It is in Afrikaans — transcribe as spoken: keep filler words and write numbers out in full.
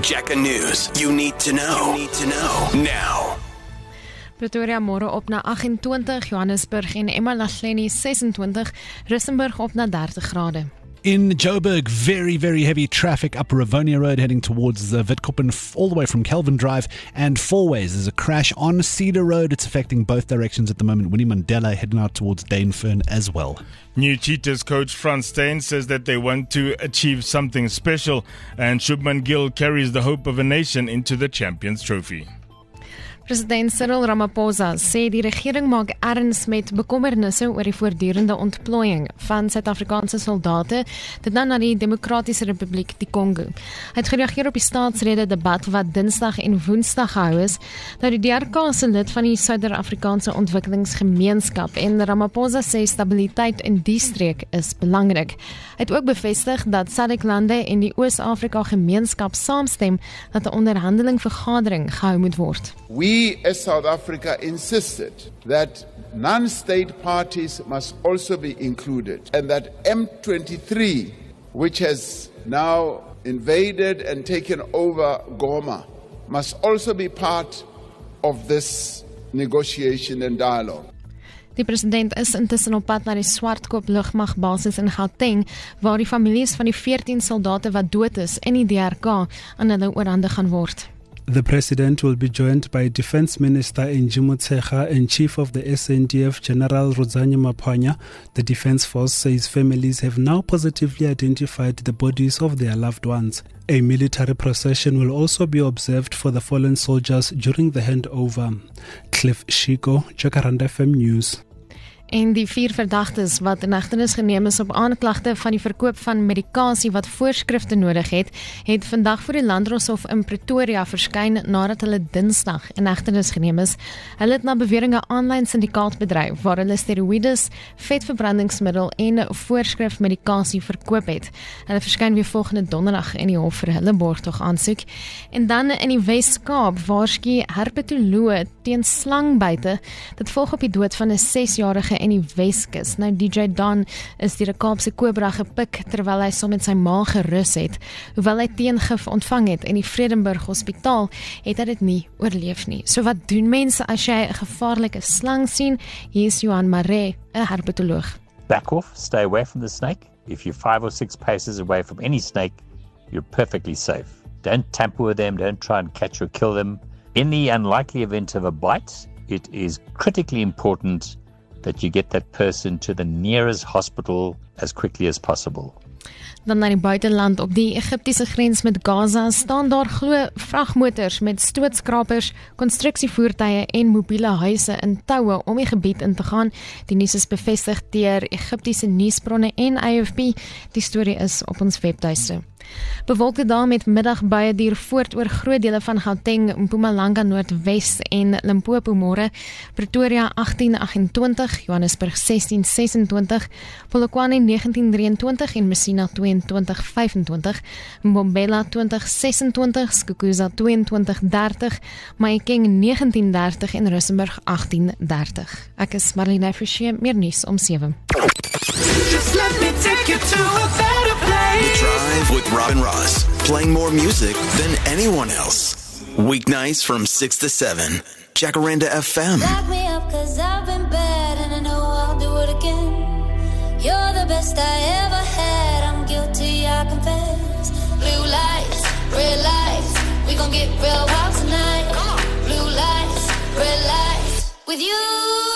Jacka News. You need to know. You need to know now. Pretoria môre op na agt-en-twintig, Johannesburg en eMalahleni ses-en-twintig, Rissenburg op na dertig grade. In Joburg, very, very heavy traffic up Rivonia Road heading towards the Witkoppen all the way from Kelvin Drive and Fourways. There's a crash on Cedar Road. It's affecting both directions at the moment. Winnie Mandela heading out towards Dainfern as well. New Cheetahs coach Frans Steyn says that they want to achieve something special, and Shubman Gill carries the hope of a nation into the Champions Trophy. President Cyril Ramaphosa sê die regering maak erns met bekommernisse oor die voortdurende ontplooiing van Suid-Afrikaanse soldate, dit nou na die Demokratiese Republiek die Kongo. Hy het gereageer op die staatsrede debat wat Dinsdag en Woensdag gehou is. Nou die D R K is 'n lid van die Suider-Afrikaanse Ontwikkelingsgemeenskap en Ramaphosa sê stabiliteit in die streek is belangrik. Hy het ook bevestig dat SADC-lande en die Oos-Afrika gemeenskap saamstem dat 'n onderhandeling vergadering gehou moet word. We as South Africa insisted that non-state parties must also be included, and that M twenty-three, which has now invaded and taken over Goma, must also be part of this negotiation and dialogue. Die president is intussen op pad na die Swartkop lugmagbasis in Gauteng, waar die families van die veertien soldate wat dood is in die D R K aan hulle oorhandig gaan word. The President will be joined by Defence Minister Njimu Tshega and Chief of the S A N D F General Rodzani Maphwanya. The Defence Force says families have now positively identified the bodies of their loved ones. A military procession will also be observed for the fallen soldiers during the handover. Cliff Shiko, Jacaranda F M News. En die vier verdagtes wat in hegtenis geneem is op aanklagte van die verkoop van medikasie wat voorskrifte nodig het, het vandag voor die Landdroshof in Pretoria verskyn nadat hulle Dinsdag in hegtenis geneem is. Hulle het na bewering 'n aanlyn syndikaat bedryf waar hulle steroïdes, vetverbrandingsmiddel en voorskrif medikasie verkoop het. Hulle verskyn weer volgende donderdag in die hof vir hulle borgtog aansoek. En dan in die Wes-Kaap waarsku herpetoloë teen slangbyte. Dit volg op die dood van 'n ses-jarige in die Weskus. Nou D J Don is deur 'n Kaapse kobra gepik terwyl hy saam met sy ma gerus het. Hoewel hy teengif ontvang het in die Vredenburg Hospitaal, het hy dit nie oorleef nie. So wat doen mense as jy 'n gevaarlike slang sien? Hier is Johan Maree, 'n herpetoloog. Back off, stay away from the snake. If you're five or six paces away from any snake, you're perfectly safe. Don't tamper with them, don't try and catch or kill them. In the unlikely event of a bite, it is critically important that you get that person to the nearest hospital as quickly as possible. Dan na die buiteland op die Egiptiese grens met Gaza staan daar glo vragmotors met stootskrapers, konstruksievoertuie en mobiele huise in toue om die gebied in te gaan. Die nuus is bevestig deur Egiptiese nuusbronne en A F P. Die storie is op ons webtuiste. Bewolkte dae met middagbuie duur voort oor groot dele van Gauteng, Mpumalanga Noordwes en Limpopo môre. Pretoria agtien agt-en-twintig, Johannesburg sestien ses-en-twintig, Polokwane negentien drie-en-twintig en Messina twee-en-twintig vyf-en-twintig, Mbombela twintig ses-en-twintig, Skukuza twee-en-twintig dertig, Mahikeng negentien dertig en Rissenburg agtien dertig. Ek is Marlene Forsie, meer nuus om sewe. Just let me take you to a better place. The Drive with Robin Ross, playing more music than anyone else. Weeknights from six to seven. Jacaranda F M. Lock me up 'cause I've been bad and I know I'll do it again. You're the best I ever had. I'm guilty, I confess. Blue lights, red lights. We gon' get real wild tonight. Blue lights, red lights. With you.